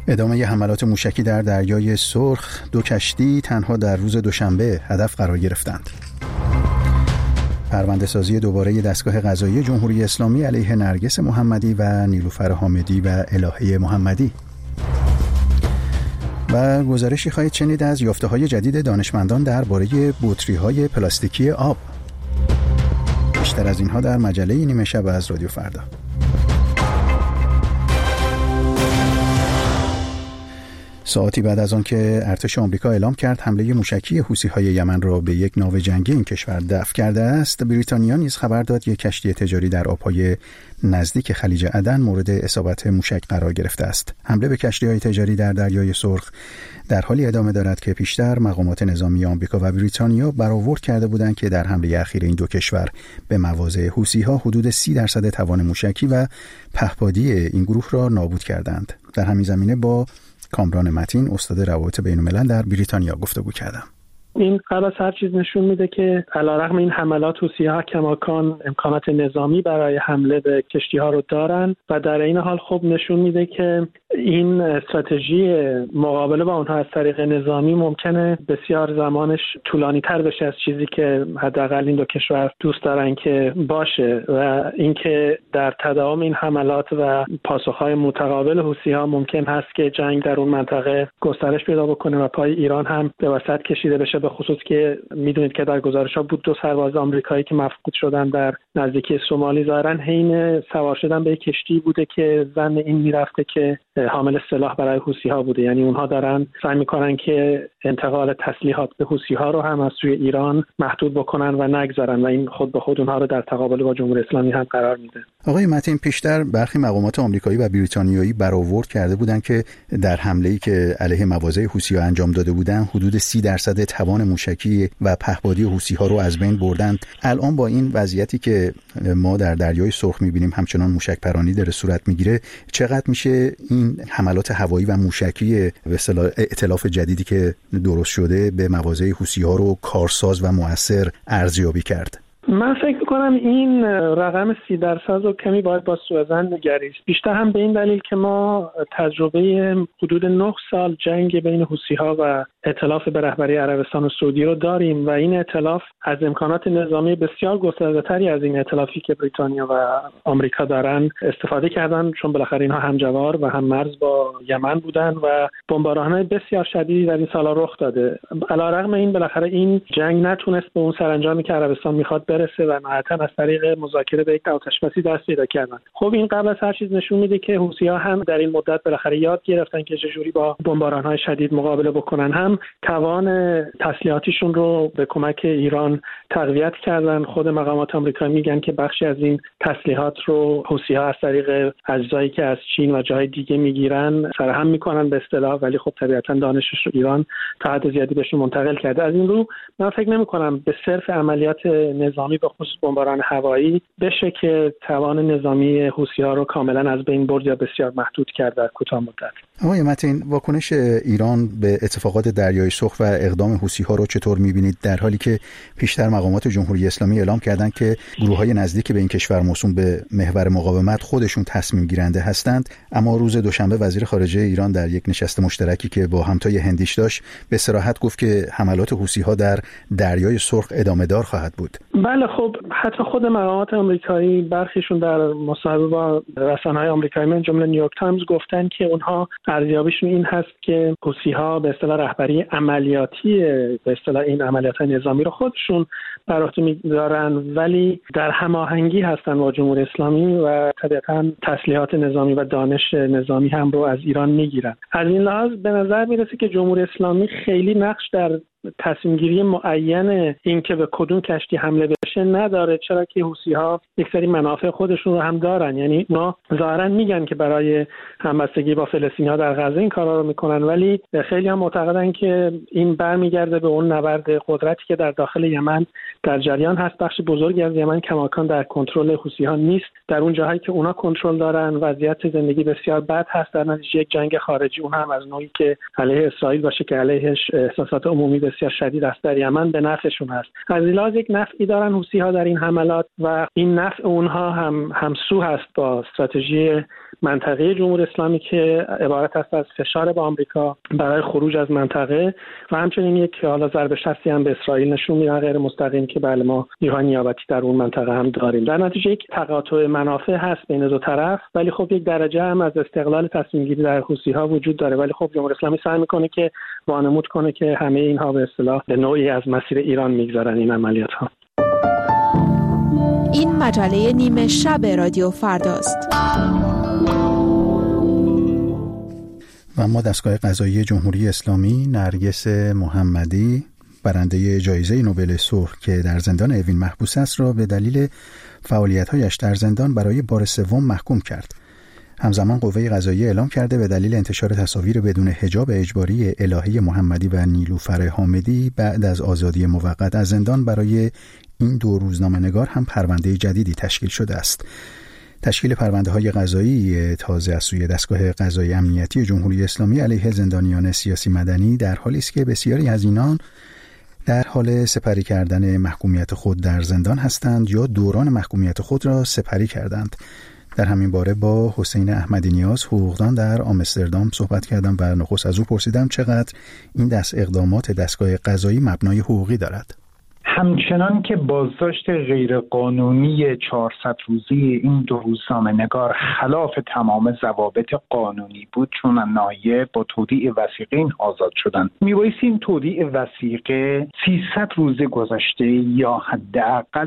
ادامه حملات موشکی در دریای سرخ، 2 کشتی تنها در روز دوشنبه هدف قرار گرفتند. پرونده سازی دوباره دستگاه قضایی جمهوری اسلامی علیه نرگس محمدی و نیلوفر حامدی و الهه محمدی. و گزارشی خواهید شنید از یافته‌های جدید دانشمندان درباره بطری‌های پلاستیکی آب. بیشتر از اینها در مجله نیمه شب از رادیو فردا. ساعتی بعد از آن که ارتش آمریکا اعلام کرد حمله موشکی حوثی‌های یمن را به یک ناو جنگی این کشور دفع کرده است، بریتانیا نیز خبر داد یک کشتی تجاری در آب‌های نزدیک خلیج عدن مورد اصابت موشک قرار گرفته است. حمله به کشتی‌های تجاری در دریای سرخ در حالی ادامه دارد که پیشتر مقامات نظامی آمریکا و بریتانیا برآورد کرده بودند که در حمله اخیر این 2 کشور به مواضع حوثی‌ها حدود 30% توان موشکی و پهپادی این گروه را نابود کردند. در همین زمینه با کامران متین، استاد روابط بین‌الملل در بریتانیا گفتگو کردم. این قبل از هر چیز نشون میده که علیرغم این حملات حوثی‌ها کماکان امکانات نظامی برای حمله به کشتی‌ها رو دارن و در این حال خب نشون میده که این استراتژی مقابله با اونها از طریق نظامی ممکنه بسیار زمانش طولانی تر بشه از چیزی که حداقل این 2 کشور دوست دارن که باشه و اینکه در تداوم این حملات و پاسخ‌های متقابل حوثی‌ها ممکن هست که جنگ در اون منطقه گسترش پیدا بکنه و پای ایران هم به وسط کشیده بشه، به خصوص که میدونید که در گزارش‌ها بود 2 سرباز آمریکایی که مفقود شدن در نزدیکی سومالی ظاهراً حین سوار شدن به کشتی بوده که زن این میرفته که حامل سلاح برای حوثی‌ها بوده. یعنی اونها دارن سعی میکنن که انتقال تسلیحات به حوثی‌ها رو هم از سوی ایران محدود بکنن و نگذارن و این خود به خود اونها رو در تقابل با جمهوری اسلامی هم قرار میده. آقای متین، پیشتر برخی مقامات آمریکایی و بریتانیایی برآورد کرده بودند که در حمله‌ای که علیه مواضع حوثی‌ها انجام داده بودند حدود 30% توان موشکی و پهپادی حوثی‌ها رو از بین بردند. الان با این وضعیتی که ما در دریای سرخ می‌بینیم همچنان موشک پرانی در صورت می‌گیره، چقدر میشه این حملات هوایی و موشکی به اصطلاح ائتلاف جدیدی که درست شده به مواضع حوثی‌ها رو کارساز و مؤثر ارزیابی کرد؟ من فکر میکنم این رقم 30% رو کمی باید با سوءظن نگریست. بیشتر هم به این دلیل که ما تجربه حدود 9 سال جنگ بین حوثی‌ها و ائتلاف به رهبری عربستان و سعودی رو داریم و این ائتلاف از امکانات نظامی بسیار گسترده‌تری از این ائتلافی که بریتانیا و آمریکا دارن استفاده کردن، چون بالاخره اینها همجوار و هم مرز با یمن بودن و بمباران‌های بسیار شدیدی در این سالا رخ داده. علیرغم این بالاخره این جنگ نتونست به اون سرانجامی که عربستان میخواد برسه و نهایتاً از طریق مذاکره به یک آتش‌بسی دست پیدا کردن. خب این قبل از هر چیز نشون میده که حوثی‌ها هم در این مدت بالاخره یاد گرفتن که چجوری با بمباران‌های شدید مقابله بکنن، هم توان تسلیحاتیشون رو به کمک ایران تقویت کردن. خود مقامات آمریکایی میگن که بخشی از این تسلیحات رو حوثی‌ها از طریق اجزایی که از چین و جای دیگه میگیرن سرهم میکنن به اصطلاح، ولی خب طبیعتاً دانشش رو ایران تا حد زیادی بهشون منتقل کرده. از این رو من فکر نمی‌کنم به صرف عملیات نظامی به خصوص بمباران هوایی بشه که توان نظامی حوثی‌ها رو کاملا از بین برد یا بسیار محدود کرد در کوتاه مدت. آقای متین، واکنش ایران به اتفاقات دریای سرخ و اقدام حوثی‌ها رو چطور می‌بینید، در حالی که پیشتر مقامات جمهوری اسلامی اعلام کردند که گروه‌های نزدیک به این کشور موسوم به محور مقاومت خودشون تصمیم گیرنده هستند، اما روز دوشنبه وزیر خارجه ایران در یک نشست مشترکی که با همتای هندیش داشت به صراحت گفت که حملات حوثی‌ها در دریای سرخ ادامه دار خواهد بود. بله، خب حتی خود مقامات آمریکایی برخیشون در مصاحبه با رسانه‌های آمریکایی من جمله نیویورک تایمز گفتن که اونها ارزیابیشون این هست که حوثی‌ها به اصطلاح رهبری عملیاتی به اصطلاح این عملیات نظامی رو خودشون بر عهده می‌دارن، ولی در هماهنگی هستن با جمهوری اسلامی و طبیعتاً تسلیحات نظامی و دانش نظامی هم رو از ایران می‌گیرن. از این لحاظ به نظر میرسه که جمهوری اسلامی خیلی نقش در تصمیم گیری معین این که به کدوم کشتی حمله بشه نداره، چرا که حوثی‌ها یک سری منافع خودشون رو هم دارن. یعنی اونا ظاهرا میگن که برای همبستگی با فلسطینی‌ها در غزه این کارا رو میکنن، ولی خیلی هم معتقدن که این برمیگرده به اون نبرد قدرتی که در داخل یمن در جریان هست. بخش بزرگی از یمن کماکان در کنترل حوثی‌ها نیست. در اون جاهایی که اونا کنترل دارن وضعیت زندگی بسیار بد هست، در نتیجه یک جنگ خارجی، اون هم از نوعی که علیه اسرائیل باشه که علیهش احساسات عمومی بسیار شدید است در یمن به نفعشون است. از لحاظ یک نفعی دارن حوثی‌ها در این حملات و این نفع اونها هم همسو هست با استراتژی منطقه جمهوری اسلامی که عبارت است از فشار به آمریکا برای خروج از منطقه و همچنین یک حالا ضربه شخصی هم به اسرائیل نشون میدن غیر مستقیم که بله ما نیروهای نیابتی در اون منطقه هم داریم. در نتیجه یک تقاطع منافع هست بین دو طرف، ولی خب یک درجه هم از استقلال تصمیم گیری در حوثی‌ها وجود داره. ولی خب جمهوری اسلامی سعی میکنه که وانمود کنه که همه اینها به اصطلاح به نوعی از مسیر ایران میگذرن این عملیات‌ها. این مجله نیمه شب رادیو فرداست. و ما دستگاه قضایی جمهوری اسلامی نرگس محمدی برنده جایزه نوبل صلح که در زندان اوین محبوس است را به دلیل فعالیت‌هایش در زندان برای بار سوم محکوم کرد. همزمان قوه قضاییه اعلام کرده به دلیل انتشار تصاویر بدون حجاب اجباری الهه محمدی و نیلوفر حامدی بعد از آزادی موقت از زندان برای این دو روزنامه‌نگار هم پرونده جدیدی تشکیل شده است. تشکیل پرونده‌های قضایی تازه از سوی دستگاه قضایی امنیتی جمهوری اسلامی علیه زندانیان سیاسی مدنی در حالی است که بسیاری از اینان در حال سپری کردن محکومیت خود در زندان هستند یا دوران محکومیت خود را سپری کردند. در همین باره با حسین احمدی نیاز حقوقدان در آمستردام صحبت کردم و نخست از او پرسیدم چقدر این اقدامات دستگاه قضایی مبنای حقوقی دارد. همچنان که بازداشت غیرقانونی 400 روزی این دو روزنامه‌نگار خلاف تمام ضوابط قانونی بود، چون نایب با تودیع وثیقه این آزاد شدند. میبایستی این تودیع وثیقه 300 روز گذشته یا حداقل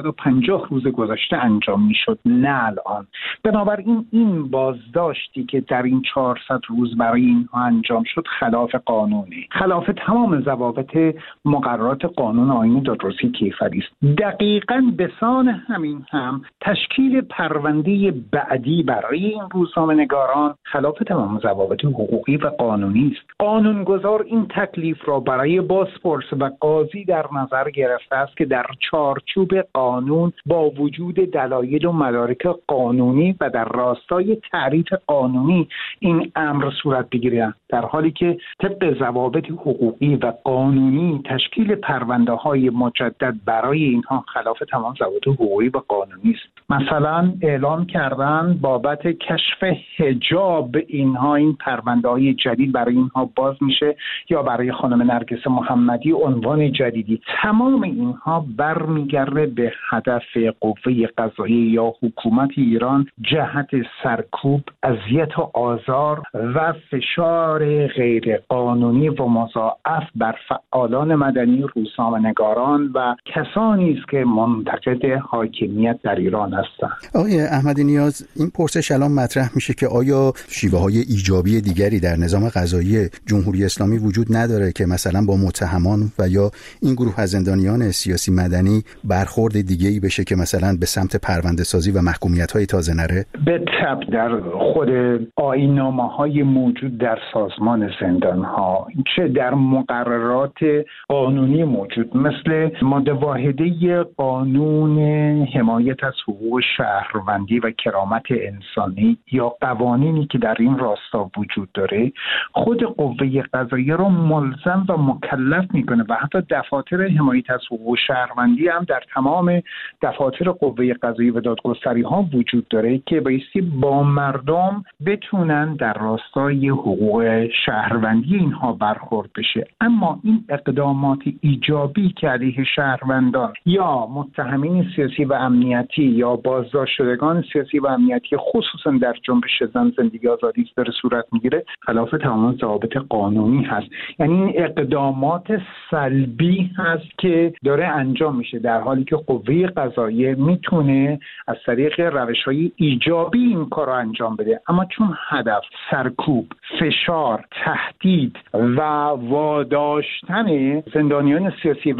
350 روز گذشته انجام میشد، نه الان. بنابراین این بازداشتی که در این 400 روز برای اینها انجام شد خلاف قانونی، خلاف تمام ضوابط مقررات قانون آیین دادرسی کیفری است. دقیقاً به سان همین هم تشکیل پرونده بعدی برای این روزنامه‌نگاران خلاف تمام ضوابط حقوقی و قانونی است. قانونگذار این تکلیف را برای بازپرس و قاضی در نظر گرفته است که در چارچوب قانون با وجود دلایل و مدارک قانونی و در راستای تعریف قانونی این امر صورت بگیرد، در حالی که طبق ضوابط حقوقی و قانونی تشکیل پرونده‌های مجدد برای اینها خلاف تمام ضوابط حقوقی و قانونی است. مثلا اعلام کردن بابت کشف حجاب اینها این پرونده‌های جدید برای اینها باز میشه، یا برای خانم نرگس محمدی عنوان جدیدی. تمام اینها برمیگرده به هدف قوه قضاییه یا حکومت ایران جهت سرکوب، اذیت و آزار و فشار غیر قانونی و مضاعف بر فعالان مدنی، روزنامه‌نگاران و کسانی است که منتقد حاکمیت در ایران هستند. آقای احمدی نیاز، این پرسش الان مطرح میشه که آیا شیوه‌های ایجابی دیگری در نظام قضایی جمهوری اسلامی وجود نداره که مثلا با متهمان و یا این گروه از زندانیان سیاسی مدنی برخورد دیگه‌ای بشه که مثلا به سمت پرونده‌سازی و محکومیت‌های تازه نره؟ به طبع در خود آیین‌نامه‌های موجود در سازمان زندان‌ها، چه در مقررات قانونی موجود مثل ماده واحده قانون حمایت از حقوق شهروندی و کرامت انسانی یا قوانینی که در این راستا وجود داره، خود قوه قضاییه رو ملزم و مکلف میکنه و حتی دفاتر حمایت از حقوق شهروندی هم در تمام دفاتر قوه قضاییه و دادگستری ها وجود داره که بایستی با مردم بتونن در راستای حقوق شهروندی اینها برخورد بشه. اما این اقدامات ایجابی که علیه شهروندان یا متهمین سیاسی و امنیتی یا بازداشت شدگان سیاسی و امنیتی خصوصا در جنبش زن زندگی آزادی داره صورت میگیره خلاف تمام ضوابط قانونی هست. یعنی این اقدامات سلبی هست که داره انجام میشه، در حالی که قوه قضاییه میتونه از طریق روش‌های ایجابی این کار رو انجام بده. اما چون هدف سرکوب، فشار، تهدید و واداشتن زندانیان سیاسی و امنیتی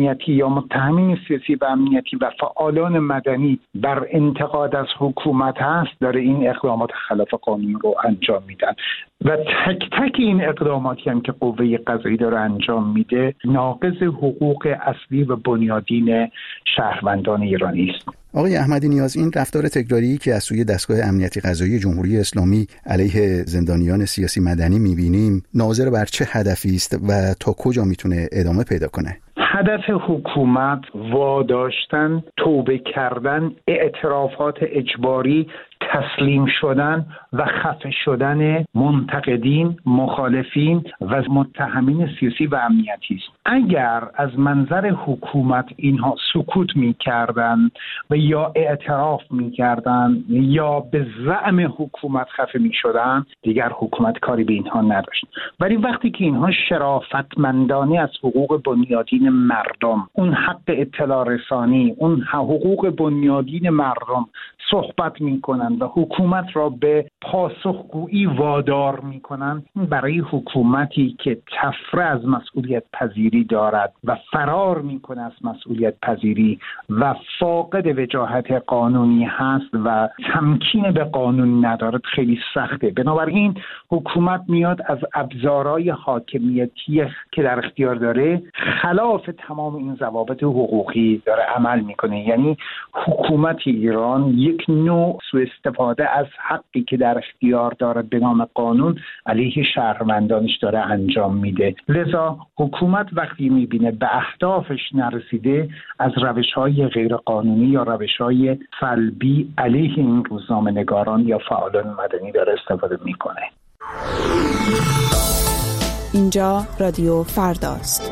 امنیتی یا متهمین سیاسی و امنیتی و فعالان مدنی بر انتقاد از حکومت هست، داره این اقدامات خلاف قانون رو انجام میدن و تک تک این اقداماتی هم که قوه قضایی داره انجام میده ناقض حقوق اصلی و بنیادین شهروندان ایرانی است. آقای احمدی نیاز، این رفتار تکراری که از سوی دستگاه امنیتی قضایی جمهوری اسلامی علیه زندانیان سیاسی مدنی می‌بینیم، ناظر بر چه هدفی است و تا کجا میتونه ادامه پیدا کنه؟ هدف حکومت واداشتن، توبه کردن، اعترافات اجباری، تسلیم شدن و خفه شدن منتقدین، مخالفین و متهمین سیاسی و امنیتی است. اگر از منظر حکومت اینها سکوت می‌کردن و یا اعتراف می‌کردن یا به زعم حکومت خفه می‌شدن، دیگر حکومت کاری به اینها نداشت. ولی وقتی که اینها شرافتمندانه از حقوق بنیادین مردم، اون حق اطلاع رسانی، اون حقوق بنیادین مردم صحبت می‌کنن و حکومت را به پاسخگویی وادار می‌کنند، برای حکومتی که تفره از مسئولیت پذیری دارد و فرار می‌کنه از مسئولیت پذیری و فاقد وجاهت قانونی هست و تمکین به قانون ندارد، خیلی سخته. بنابراین حکومت میاد از ابزارهای حاکمیتی که در اختیار داره خلاف تمام این ضوابط حقوقی داره عمل می‌کنه. یعنی حکومت ایران یک نوع سوء استفاده از حقی که در اختیار دارد به نام قانون علیه شهروندانش داره انجام میده. لذا حکومت وقتی میبینه به اهدافش نرسیده، از روش‌های غیرقانونی یا روش‌های سلبی علیه این روزنامه‌نگاران یا فعالان مدنی داره استفاده میکنه. اینجا رادیو فرداست.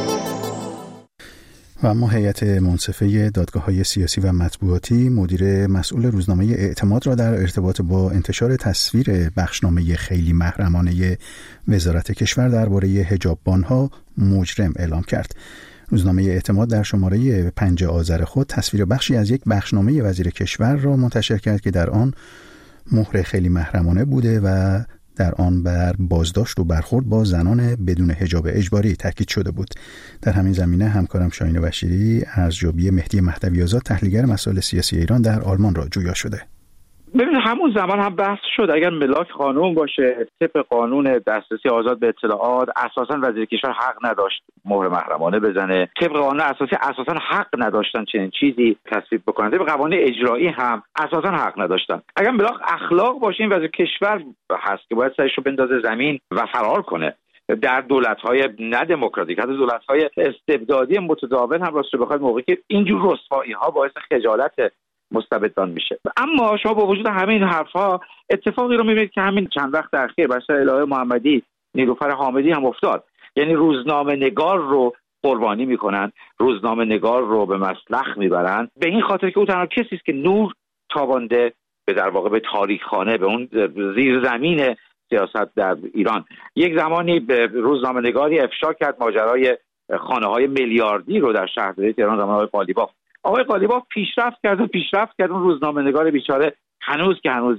و اما هیئت منصفه دادگاه‌های سیاسی و مطبوعاتی مدیر مسئول روزنامه اعتماد را در ارتباط با انتشار تصویر بخشنامه خیلی محرمانه وزارت کشور درباره حجاببان‌ها مجرم اعلام کرد. روزنامه اعتماد در شماره 5 آذر خود تصویر بخشی از یک بخشنامه وزیر کشور را منتشر کرد که در آن مهر خیلی محرمانه بوده و در آن بر بازداشت و برخورد با زنان بدون حجاب اجباری تاکید شده بود. در همین زمینه همکارم شاهین بشیری ارزیابی مهدی مهدوی آزاد تحلیلگر مسائل سیاسی ایران در آلمان را جویا شده. ببینید همون زمان هم بحث شد اگر ملاک قانون باشه، طبق قانون دسترسی آزاد به اطلاعات، اساساً وزیر کشور حق نداشت مهر محرمانه بزنه. طبق قانون اساسی اساساً حق نداشتن چنین چیزی تصویب بکنن. طبق قوانین اجرایی هم اساساً حق نداشتن. اگر ملاک اخلاق باشه، این وزیر کشور هست که باید سرش رو بندازه زمین و فرار کنه. در دولت‌های نه دموکراتیک، حتی دولت‌های استبدادی متداول هم راست رو بخواد موقعی که اینجور رسوایی‌ها باعث خجالت مستبدان میشه. اما شما با وجود همه این حرفها اتفاقی رو میبینید که همین چند وقت اخیر بر سر الهه محمدی، نیلوفر حامدی هم افتاد. یعنی روزنامه نگار رو قربانی میکنن، روزنامه نگار رو به مسلخ میبرن، به این خاطر که او تنها کسی است که نور تابانده به در واقع به تاریخخانه، به اون زیرزمین سیاست در ایران. یک زمانی به روزنامه نگاری افشا کرد ماجرای خانه‌های میلیاردی رو در شهرداری تهران زمان آقای قالیباف. آقای قالیباف پیشرفت کرد اون روزنامه‌نگار بیچاره هنوز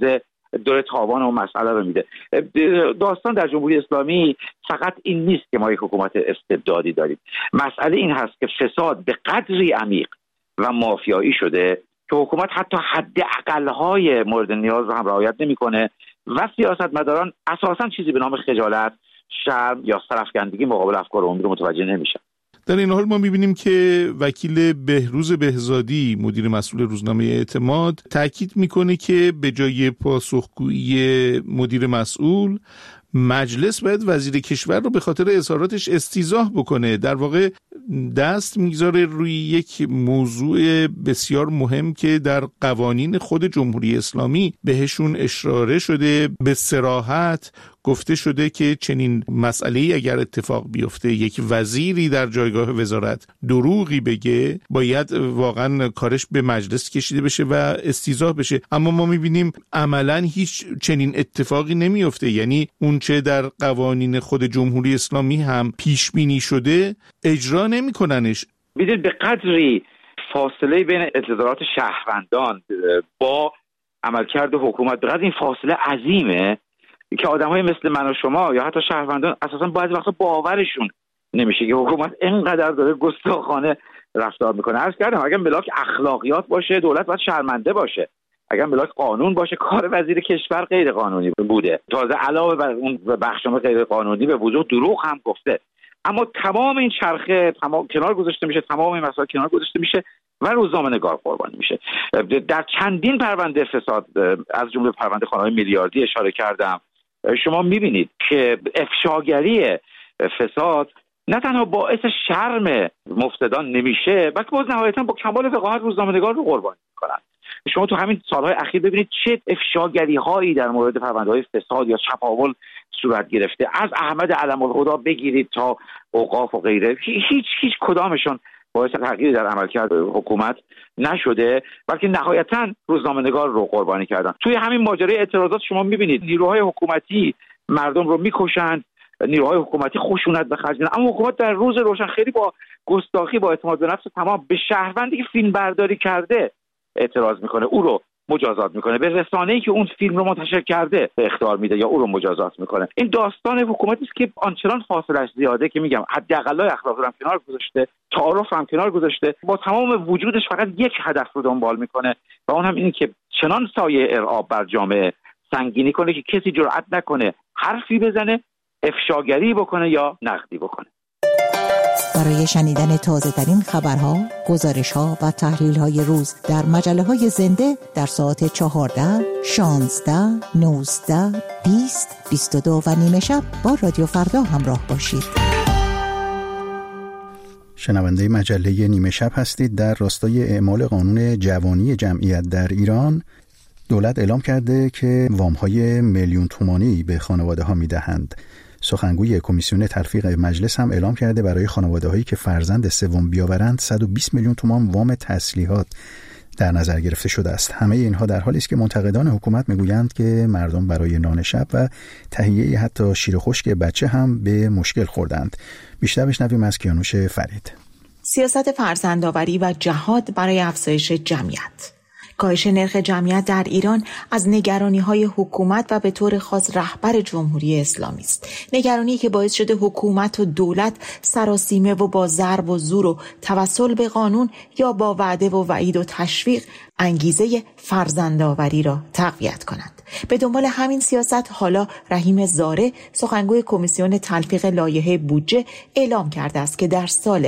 دور تاوان اون مسئله رو میده. داستان در جمهوری اسلامی فقط این نیست که ما یک حکومت استبدادی داریم. مسئله این هست که فساد به قدری عمیق و مافیایی شده که حکومت حتی حداقل‌های مورد نیاز رو هم رعایت نمی‌کنه و سیاستمداران اساساً چیزی به نام خجالت، شرم یا سرافکندگی مقابل افکار عمومی رو متوجه نمیشن. در این حال ما می‌بینیم که وکیل بهروز بهزادی مدیر مسئول روزنامه اعتماد تاکید میکنه که به جای پاسخگویی مدیر مسئول، مجلس باید وزیر کشور رو به خاطر اظهاراتش استیضاح بکنه. در واقع دست میگذاره روی یک موضوع بسیار مهم که در قوانین خود جمهوری اسلامی بهشون اشاره شده. به صراحت گفته شده که چنین مسئله‌ای اگر اتفاق بیفته، یک وزیری در جایگاه وزارت دروغی بگه، باید واقعا کارش به مجلس کشیده بشه و استیضاح بشه. اما ما میبینیم عملاً هیچ چنین اتفاقی نمیفته. یعنی اون چه در قوانین خود جمهوری اسلامی هم پیش بینی شده اجرا نمی‌کننش. میدونید به قدری فاصله بین انتظارات شهروندان با عملکرد حکومت، به قدر این فاصله عظیمه که آدم‌های مثل من و شما یا حتی شهروندان اساساً بعضی وقتا باورشون نمیشه که حکومت اینقدر داره گستاخانه رفتار میکنه. عرض کردم اگر ملاک اخلاقیات باشه دولت باید شرمنده باشه، اگر ملاک قانون باشه کار وزیر کشور غیر قانونی بوده، تازه علاوه بر اون بخشنامه غیر قانونی به وضوح دروغ هم گفته. اما تمام این چرخه کنار گذاشته میشه، تمام این مسائل کنار گذاشته میشه و روزنامه‌نگار قربانی میشه. در چندین پرونده فساد از جمله پرونده خانه‌های میلیاردی اشاره کردم، شما میبینید که افشاگری فساد نه تنها باعث شرم مفتدان نمیشه بلکه باز نهایتاً با کمال وقاحت روزنامه‌نگار رو قربانی میکنن. شما تو همین سالهای اخیر ببینید چه افشاگری هایی در مورد پرونده‌های فساد یا چپاول صورت گرفته، از احمد علم‌الهدی بگیرید تا اوقاف و غیره، هیچ کدامشون باعث تغییری در عملکرد حکومت نشده بلکه نهایتاً روزنامه‌نگار رو قربانی کردن. توی همین ماجرای اعتراضات شما می‌بینید نیروهای حکومتی مردم رو می‌کشند، نیروهای حکومتی خشونت به خرج میدن، اما حکومت در روز روشن خیلی با گستاخی، با اعتماد به نفس تمام به شهروندی که فیلم برداری کرده اعتراض میکنه، او رو مجازات میکنه، به رسانه‌ای که اون فیلم رو منتشر کرده اخطار میده یا او رو مجازات میکنه. این داستان حکومتی است که آنچنان فاصله‌اش زیاده که میگم حداقلای اخلاق رو هم کنار گذاشته، تعارف هم کنار گذاشته، با تمام وجودش فقط یک هدف رو دنبال میکنه و اون هم اینه که چنان سایه ارعاب بر جامعه سنگینی کنه که کسی جرئت نکنه حرفی بزنه، افشاگری بکنه یا نقدی بکنه. برای شنیدن تازه‌ترین خبرها، گزارش‌ها و تحلیل‌های روز در مجله‌های زنده در ساعت 14، 16، 19، 20، 22 و نیمه شب با رادیو فردا همراه باشید. شنونده مجله نیمه شب هستید. در راستای اعمال قانون جوانی جمعیت در ایران، دولت اعلام کرده که وام‌های میلیون تومانی به خانواده‌ها می‌دهند. سخنگوی کمیسیون تلفیق مجلس هم اعلام کرده برای خانواده‌هایی که فرزند سوم بیاورند 120 میلیون تومان وام تسلیحات در نظر گرفته شده است. همه اینها در حالی است که منتقدان حکومت میگویند که مردم برای نان شب و تهیه حتی شیر خشک بچه هم به مشکل خوردند. بیشتر بشنویم از کیانوش فرید. سیاست فرزندآوری و جهاد برای افزایش جمعیت. کاهش نرخ جمعیت در ایران از نگرانی‌های حکومت و به طور خاص رهبر جمهوری اسلامی است. نگرانی که باعث شده حکومت و دولت سراسیمه و با ضرب و زور و توسل به قانون یا با وعده و وعید و تشویق انگیزه فرزندآوری را تقویت کنند. به دنبال همین سیاست حالا رحیم زاره، سخنگوی کمیسیون تلفیق لایحه بودجه، اعلام کرده است که در سال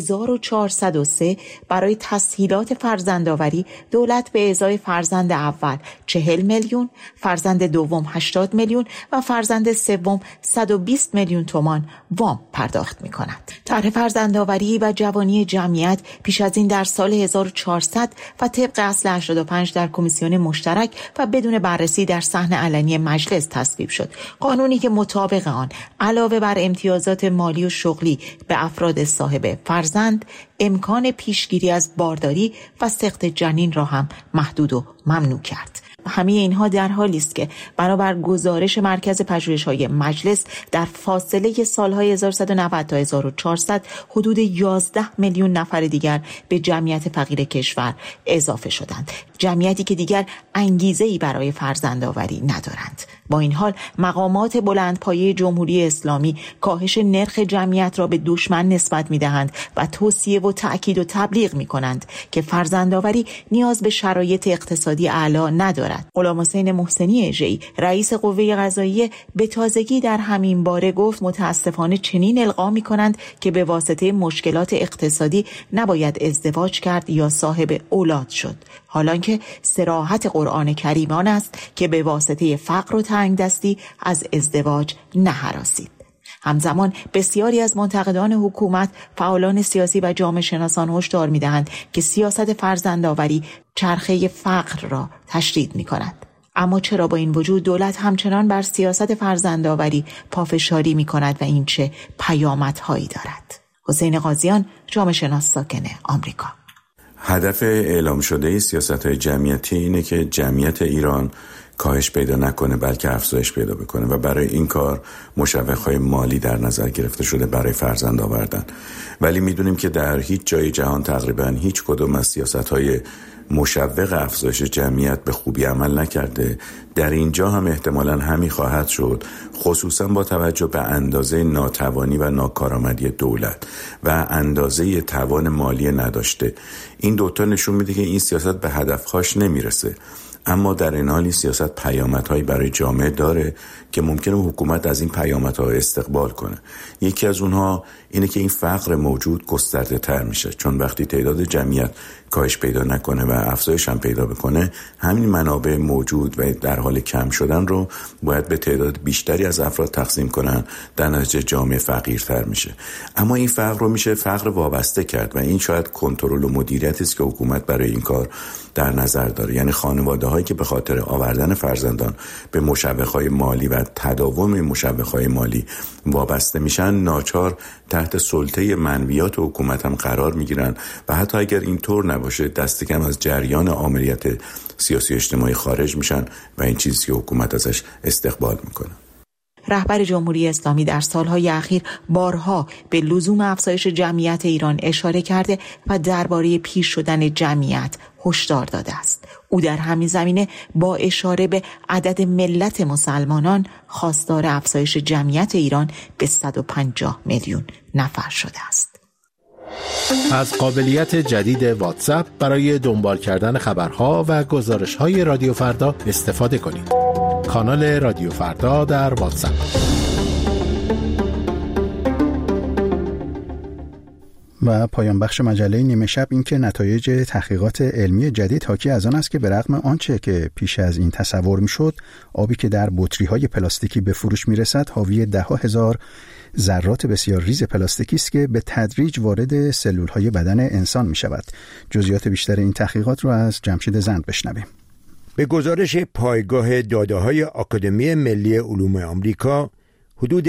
1403 برای تسهیلات فرزندآوری دولت به ازای فرزند اول 40 میلیون، فرزند دوم 80 میلیون و فرزند سوم 120 میلیون تومان وام پرداخت می‌کند. طرح فرزندآوری و جوانی جمعیت پیش از این در سال 1400 و طبق اصل 85 در کمیسیون مشترک و بدون بررسی در صحن علنی مجلس تصویب شد. قانونی که مطابق آن علاوه بر امتیازات مالی و شغلی به افراد صاحب فرزند، امکان پیشگیری از بارداری و سقط جنین را هم محدود و ممنوع کرد. همه اینها در حالی است که بنابر گزارش مرکز پژوهش‌های مجلس در فاصله سالهای 1190 تا 1400 حدود 11 میلیون نفر دیگر به جمعیت فقیر کشور اضافه شدند، جمعیتی که دیگر انگیزه‌ای برای فرزندآوری ندارند. با این حال مقامات بلندپایه جمهوری اسلامی کاهش نرخ جمعیت را به دشمن نسبت می‌دهند و توصیه و تأکید و تبلیغ می‌کنند که فرزندآوری نیاز به شرایط اقتصادی اعلی ندارد. غلامحسین محسنی اژه‌ای، رئیس قوه قضاییه، به تازگی در همین باره گفت متاسفانه چنین القا می‌کنند که به واسطه مشکلات اقتصادی نباید ازدواج کرد یا صاحب اولاد شد، حالانکه صراحت قرآن کریم آن است که به واسطه فقر و تنگدستی از ازدواج نهراسید. همزمان بسیاری از منتقدان حکومت، فعالان سیاسی و جامعه شناسان هشدار می‌دهند که سیاست فرزندآوری چرخه فقر را تشدید می‌کند. اما چرا با این وجود دولت همچنان بر سیاست فرزندآوری پافشاری می‌کند و این چه پیامدهایی دارد؟ حسین قاضیان، جامعه شناس ساکن آمریکا. هدف اعلام شده سیاست‌های جمعیتی اینه که جمعیت ایران کاهش پیدا نکنه بلکه افزایش پیدا بکنه و برای این کار مشوق‌های مالی در نظر گرفته شده برای فرزند آوردن. ولی میدونیم که در هیچ جای جهان تقریبا هیچ کدوم از سیاست‌های مشوق افزایش جمعیت به خوبی عمل نکرده، در اینجا هم احتمالاً همین خواهد شد، خصوصاً با توجه به اندازه ناتوانی و ناکارآمدی دولت و اندازه توان مالی نداشته. این دوتا نشون میده که این سیاست به هدفهاش نمیرسه. اما در این حال این سیاست پیامدهایی برای جامعه داره که ممکنه حکومت از این پیامدها استقبال کنه. یکی از اونها اینه که این فقر موجود گسترده تر میشه، چون وقتی تعداد جمعیت کاهش پیدا نکنه و افزایش هم پیدا بکنه، همین منابع موجود و در حال کم شدن رو باید به تعداد بیشتری از افراد تقسیم کنن، در نتیجه جامعه فقیرتر میشه. اما این فقر رو میشه فقر وابسته کرد و این شاید کنترل و مدیریتی است که حکومت برای این کار در نظر داره. یعنی خانواده‌هایی که به خاطر آوردن فرزندان به مشوق‌های مالی و تداوم مشوق‌های مالی وابسته میشن، ناچار تحت سلطه منویات حکومت هم قرار میگیرن و حتی اگر اینطور نباشه دست کم از جریان آمریت سیاسی اجتماعی خارج میشن و این چیزی که حکومت ازش استقبال میکنه. رهبر جمهوری اسلامی در سالهای اخیر بارها به لزوم افزایش جمعیت ایران اشاره کرده و درباره پیر شدن جمعیت هشدار داده است. او در همین زمینه با اشاره به عدد ملت مسلمانان خواستار افزایش جمعیت ایران به 150 میلیون نفر شده است. از قابلیت جدید واتساپ برای دنبال کردن خبرها و گزارش‌های رادیو فردا استفاده کنید. کانال رادیو فردا در واتساپ. و پایان بخش مجله نیمه شب این که نتایج تحقیقات علمی جدید حاکی از آن است که به رغم آنچه که پیش از این تصور میشد، آبی که در بطری‌های پلاستیکی به فروش میرسد حاوی 10,000 ذرات بسیار ریز پلاستیکی است که به تدریج وارد سلول‌های بدن انسان میشود. جزئیات بیشتر این تحقیقات رو از جمشید زند بشنویم. به گزارش پایگاه داده‌های آکادمی ملی علوم آمریکا، حدود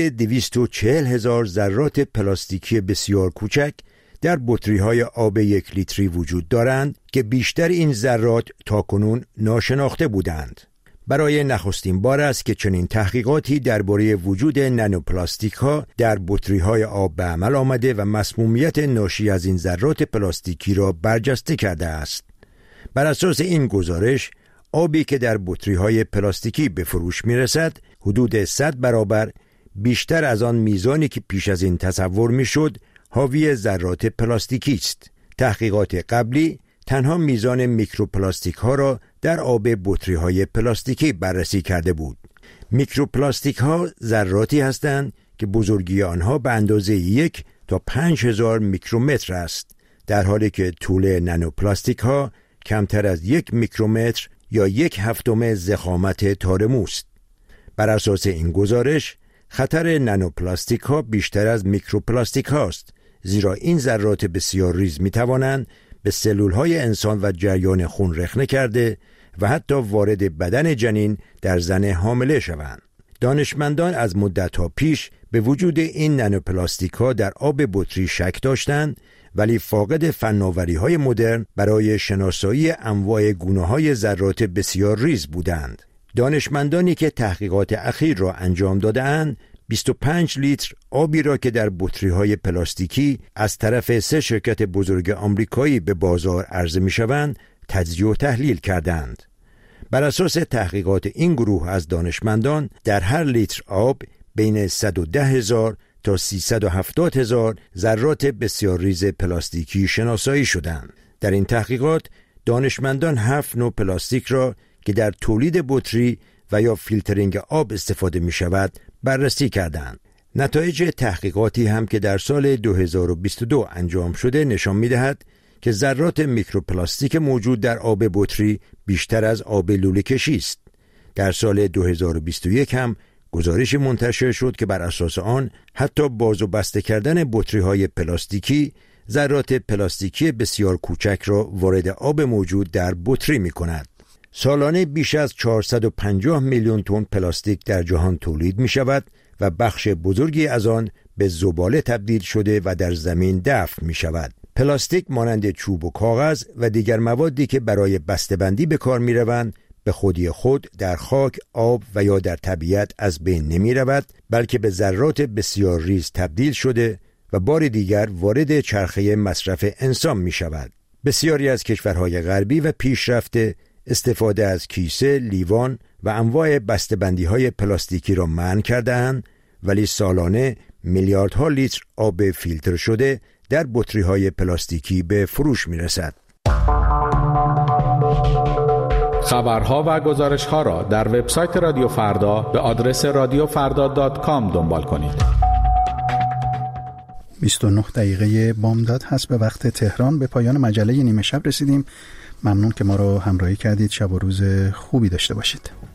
240,000 ذرات پلاستیکی بسیار کوچک در بطری‌های آب 1 لیتری وجود دارند که بیشتر این ذرات تاکنون ناشناخته بودند. برای نخستین بار است که چنین تحقیقاتی درباره وجود نانوپلاستیک‌ها در بطری‌های آب به عمل آمده و مسمومیت ناشی از این ذرات پلاستیکی را برجسته کرده است. بر اساس این گزارش، آبی که در بطری‌های پلاستیکی به فروش می‌رسد، حدود 100 برابر بیشتر از آن میزانی که پیش از این تصور می‌شد، حاوی ذرات پلاستیکی است. تحقیقات قبلی تنها میزان میکروپلاستیک ها را در آب بطری‌های پلاستیکی بررسی کرده بود. میکروپلاستیک ها ذراتی هستند که بزرگی آنها به اندازه 1 تا 5,000 میکرومتر است، در حالی که طول نانوپلاستیک ها کمتر از 1 میکرومتر یا 1/7 ضخامت تار موست. بر اساس این گزارش، خطر نانوپلاستیک ها بیشتر از میکروپلاستیک هاست، زیرا این ذرات بسیار ریز می توانند به سلول های انسان و جریان خون رخنه کرده و حتی وارد بدن جنین در زن حامله شوند. دانشمندان از مدت‌ها پیش به وجود این نانوپلاستیک ها در آب بطری شک داشتند، ولی فاقد فناوری‌های مدرن برای شناسایی انواع گونه‌های ذرات بسیار ریز بودند. دانشمندانی که تحقیقات اخیر را انجام داده‌اند 25 لیتر آبی را که در بطری‌های پلاستیکی از طرف 3 شرکت بزرگ آمریکایی به بازار عرضه می‌شوند تجزیه و تحلیل کردند. بر اساس تحقیقات این گروه از دانشمندان، در هر لیتر آب بین 110,000 تا 370,000 ذرات بسیار ریز پلاستیکی شناسایی شدند. در این تحقیقات دانشمندان 7 نوع پلاستیک را که در تولید بطری و یا فیلترینگ آب استفاده می شود بررسی کردند. نتایج تحقیقاتی هم که در سال 2022 انجام شده نشان می دهد که ذرات میکروپلاستیک موجود در آب بطری بیشتر از آب لوله کشی است. در سال 2021 هم گزارش منتشر شد که بر اساس آن حتی باز و بسته کردن بطری‌های پلاستیکی ذرات پلاستیکی بسیار کوچک را وارد آب موجود در بطری می کند. سالانه بیش از 450 میلیون تن پلاستیک در جهان تولید می شود و بخش بزرگی از آن به زباله تبدیل شده و در زمین دفن می شود. پلاستیک مانند چوب و کاغذ و دیگر موادی که برای بسته‌بندی به کار می روند به خودی خود در خاک، آب و یا در طبیعت از بین نمی رود، بلکه به ذرات بسیار ریز تبدیل شده و بار دیگر وارد چرخه مصرف انسان می شود. بسیاری از کشورهای غربی و پیشرفت استفاده از کیسه، لیوان و انواع بسته‌بندی‌های پلاستیکی را منع کرده‌اند، ولی سالانه میلیاردها لیتر آب فیلتر شده در بطری‌های پلاستیکی به فروش می‌رسد. خبرها و گزارش‌ها را در وبسایت رادیو فردا به آدرس radiofarda.com دنبال کنید. 29 دقیقه بامداد هست به وقت تهران. به پایان مجله نیمه شب رسیدیم. ممنون که ما رو همراهی کردید. شب و روز خوبی داشته باشید.